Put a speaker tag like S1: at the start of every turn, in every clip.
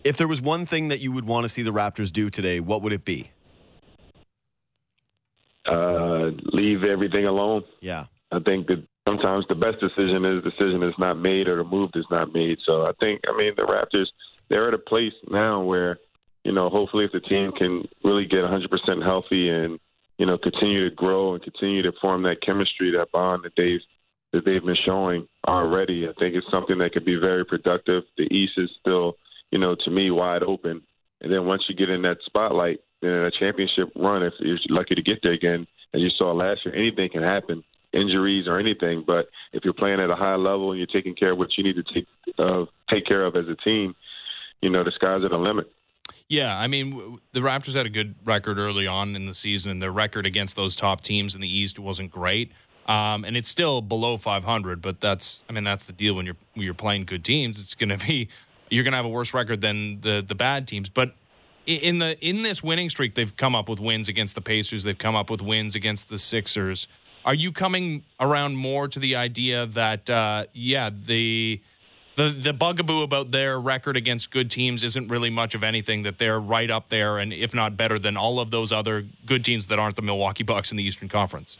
S1: If there was one thing that you would want to see the Raptors do today, what would it be?
S2: Leave everything alone.
S1: Yeah.
S2: I think that sometimes the best decision is not made or the move is not made. So the Raptors, they're at a place now where, hopefully if the team can really get 100% healthy and, continue to grow and continue to form that chemistry, that bond that they've been showing already, I think it's something that could be very productive. The East is still, to me, wide open. And then once you get in that spotlight, then a championship run, if you're lucky to get there again, as you saw last year, anything can happen, injuries or anything. But if you're playing at a high level and you're taking care of what you need to take care of as a team, the sky's the limit.
S3: Yeah, I mean, the Raptors had a good record early on in the season, and their record against those top teams in the East wasn't great. And it's still below 500, but that's the deal when you're playing good teams. It's going to be you're going to have a worse record than the bad teams. But in this winning streak, they've come up with wins against the Pacers. They've come up with wins against the Sixers. Are you coming around more to the idea that the bugaboo about their record against good teams isn't really much of anything, that they're right up there and if not better than all of those other good teams that aren't the Milwaukee Bucks in the Eastern Conference?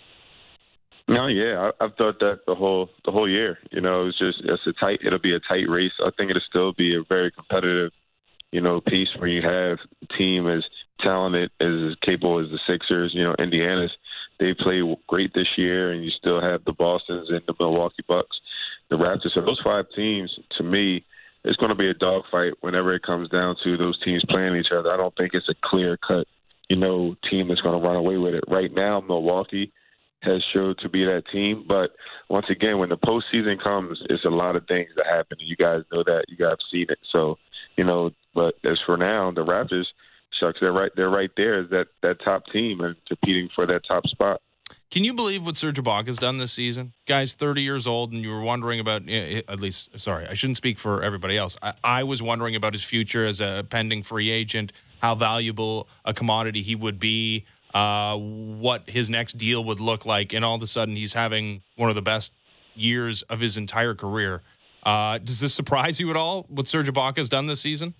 S2: No, yeah, I've thought that the whole year. It'll be a tight race. I think it'll still be a very competitive, piece where you have a team as talented, as capable as the Sixers. Indiana's, they play great this year, and you still have the Bostons and the Milwaukee Bucks, the Raptors. So those five teams, to me, it's going to be a dogfight whenever it comes down to those teams playing each other. I don't think it's a clear-cut, team that's going to run away with it. Right now, Milwaukee has showed to be that team. But once again, when the postseason comes, it's a lot of things that happen. You guys know that. You guys have seen it. So, but as for now, the Raptors, shucks, they're right there as that top team and competing for that top spot.
S3: Can you believe what Serge Ibaka's done this season? Guy's 30 years old, and you were wondering about, I shouldn't speak for everybody else. I was wondering about his future as a pending free agent, how valuable a commodity he would be, what his next deal would look like, and all of a sudden he's having one of the best years of his entire career. Does this surprise you at all, what Serge Ibaka's done this season?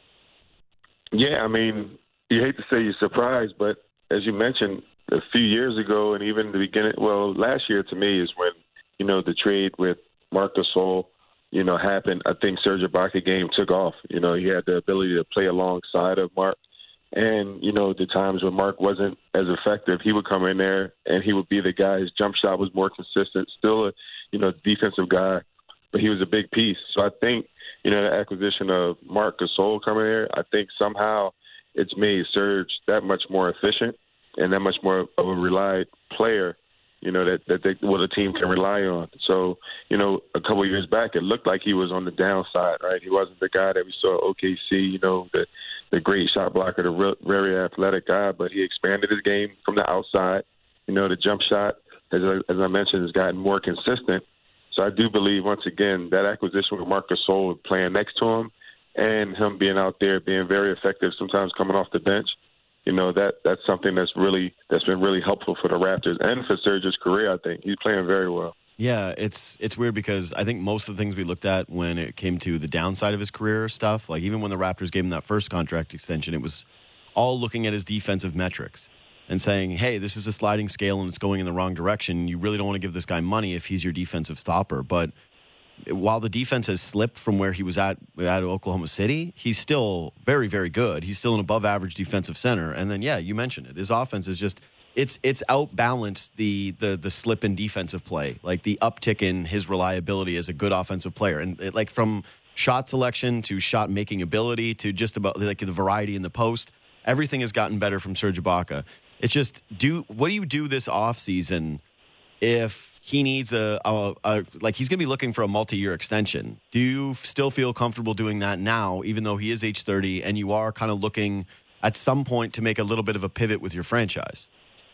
S2: Yeah, you hate to say you're surprised, but as you mentioned, a few years ago and even the beginning, last year to me is when, the trade with Marc Gasol, happened. I think Serge Ibaka game took off. He had the ability to play alongside of Marc. And, the times when Marc wasn't as effective, he would come in there and he would be the guy. His jump shot was more consistent, still a, defensive guy, but he was a big piece. So I think, the acquisition of Marc Gasol coming here, I think somehow it's made Serge that much more efficient and that much more of a relied player, that the team can rely on. So, a couple of years back, it looked like he was on the downside, right? He wasn't the guy that we saw at OKC, the great shot blocker, the very athletic guy, but he expanded his game from the outside. The jump shot, as I mentioned, has gotten more consistent. So I do believe, once again, that acquisition with Marc Gasol playing next to him and him being out there, being very effective, sometimes coming off the bench, that's something that's been really helpful for the Raptors and for Serge's career. I think he's playing very well.
S1: Yeah, it's weird because I think most of the things we looked at when it came to the downside of his career stuff, like even when the Raptors gave him that first contract extension, it was all looking at his defensive metrics and saying, hey, this is a sliding scale and it's going in the wrong direction. You really don't want to give this guy money if he's your defensive stopper. But while the defense has slipped from where he was at Oklahoma City, he's still very, very good. He's still an above-average defensive center. And then, yeah, you mentioned it. His offense is just it's outbalanced the slip in defensive play, like the uptick in his reliability as a good offensive player. And like from shot selection to shot making ability to just about like the variety in the post, everything has gotten better from Serge Ibaka. It's just what do you do this offseason if he needs he's going to be looking for a multi-year extension? Do you still feel comfortable doing that now, even though he is age 30 and you are kind of looking at some point to make a little bit of a pivot with your franchise?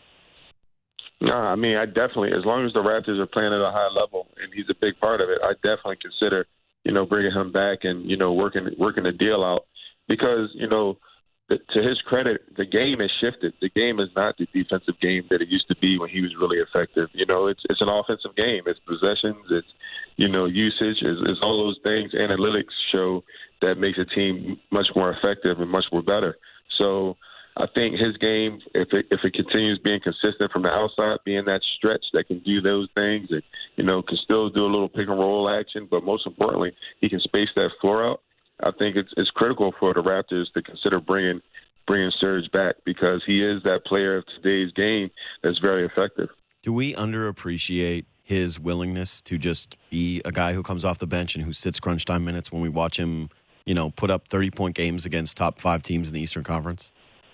S2: No, I definitely, as long as the Raptors are playing at a high level and he's a big part of it, I definitely consider, bringing him back and, working the deal out because, to his credit, the game has shifted. The game is not the defensive game that it used to be when he was really effective. It's an offensive game. It's possessions. It's, usage. It's all those things. Analytics show that makes a team much more effective and much more better. So I think his game, if it continues being consistent from the outside, being that stretch that can do those things, and can still do a little pick and roll action, but most importantly, he can space that floor out. I think it's critical for the Raptors to consider bringing Serge back, because he is that player of today's game that's very effective.
S1: Do we underappreciate his willingness to just be a guy who comes off the bench and who sits crunch time minutes when we watch him, put up 30-point games against top 5 teams in the Eastern Conference?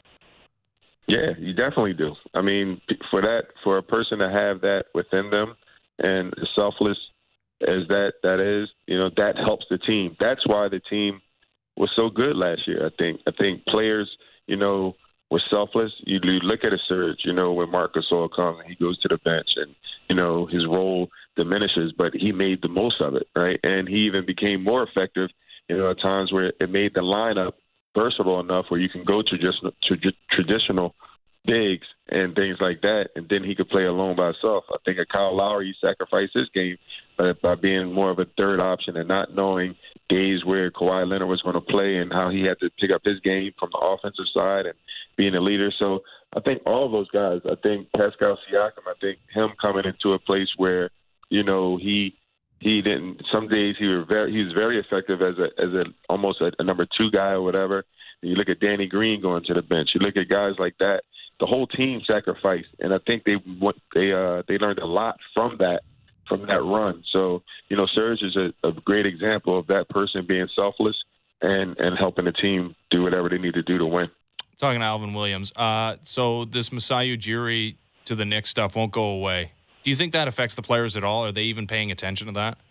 S2: Yeah, you definitely do. I mean, for a person to have that within them, and as selfless as that is, that helps the team. That's why the team was so good last year. I think players, were selfless. You look at a Serge, when Marc Gasol comes and he goes to the bench, and his role diminishes, but he made the most of it, right? And he even became more effective, at times where it made the lineup versatile enough where you can go to traditional bigs and things like that, and then he could play alone by himself. I think Kyle Lowry sacrificed his game by being more of a third option and not knowing days where Kawhi Leonard was going to play and how he had to pick up his game from the offensive side and being a leader. So I think all of those guys, I think Pascal Siakam, I think him coming into a place where, he didn't. Some days he was very effective as a almost a number 2 guy or whatever. You look at Danny Green going to the bench. You look at guys like that. The whole team sacrificed, and I think they learned a lot from that run. So Serge is a great example of that person being selfless and helping the team do whatever they need to do to win.
S3: Talking to Alvin Williams. So this Masai Ujiri to the Knicks stuff won't go away. Do you think that affects the players at all? Are they even paying attention to that?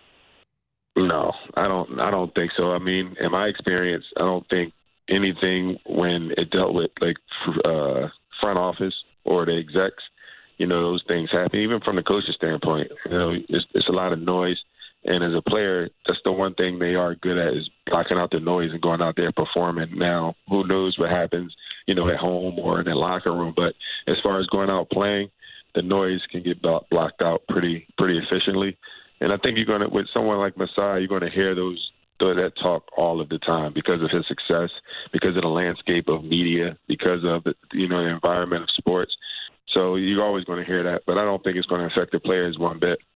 S2: No, I don't think so. I mean, in my experience, I don't think anything when it dealt with front office or the execs, those things happen. Even from the coach's standpoint, it's a lot of noise. And as a player, that's the one thing they are good at, is blocking out the noise and going out there performing. Now, who knows what happens, at home or in the locker room. But as far as going out playing, the noise can get blocked out pretty efficiently. And I think with someone like Masai, you're going to hear that talk all of the time because of his success, because of the landscape of media, because of the environment of sports. So you're always going to hear that, but I don't think it's going to affect the players one bit.